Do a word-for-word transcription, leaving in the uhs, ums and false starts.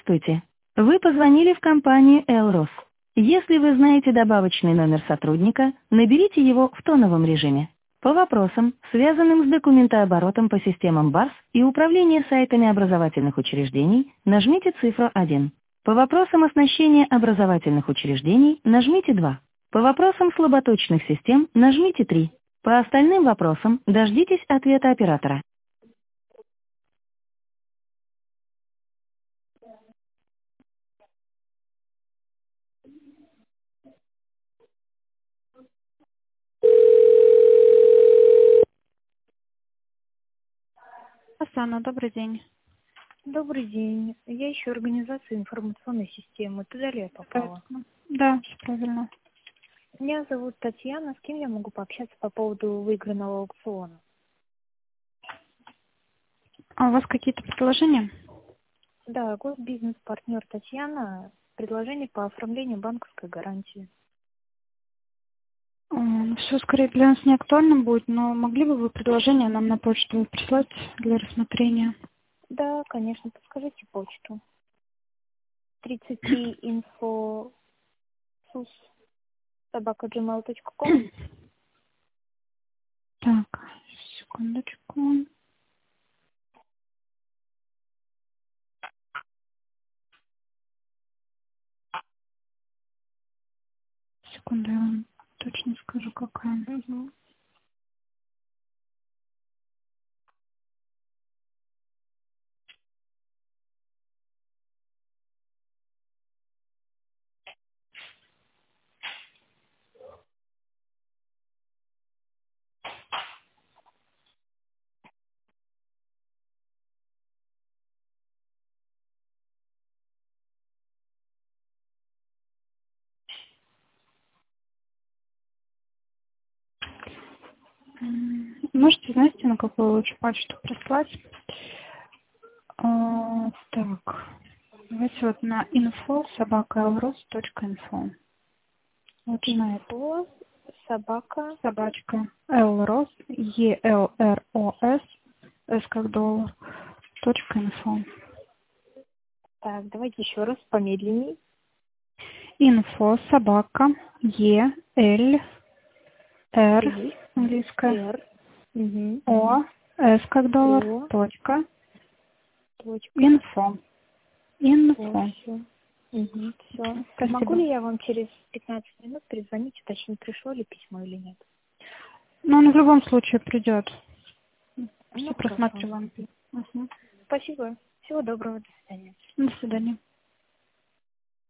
Здравствуйте. Вы позвонили в компанию «Элрос». Если вы знаете добавочный номер сотрудника, наберите его в тоновом режиме. По вопросам, связанным с документооборотом по системам барс и управления сайтами образовательных учреждений, нажмите цифру один. По вопросам оснащения образовательных учреждений нажмите два. По вопросам слаботочных систем нажмите три. По остальным вопросам дождитесь ответа оператора. Оксана, добрый день. Добрый день. Я ищу организацию информационной системы. Туда ли я попала? Правильно. Да, все правильно. Меня зовут Татьяна. С кем я могу пообщаться по поводу выигранного аукциона? А у вас какие-то предложения? Да, госбизнес-партнер Татьяна. Предложение по оформлению банковской гарантии. Все скорее для нас не актуально будет, но могли бы вы предложение нам на почту прислать для рассмотрения? Да, конечно. Подскажите почту. тридцать три инфо сус собака джимейл точка ком. Так, секундочку. Секунду, я вам точно скажу, какая. Угу. М, Можете, знаете, на какую лучше почту прислать? А, так, давайте вот на info собака elros точка info. Вот на это. Инфо собака. Собачка elros, e l r o s, s как доллар, точка info. Так, давайте еще раз помедленней. Info собака e l r И, английская Р. Угу. o s как доллар, О. точка Точка. info. О, Info. все. Угу, все. Могу Спасибо. ли я вам через пятнадцать минут перезвонить, уточнить, пришло ли письмо или нет? Но он в любом случае придет. Все Ну, хорошо. просматриваем. Мгм. Спасибо. Всего доброго. До свидания. До свидания.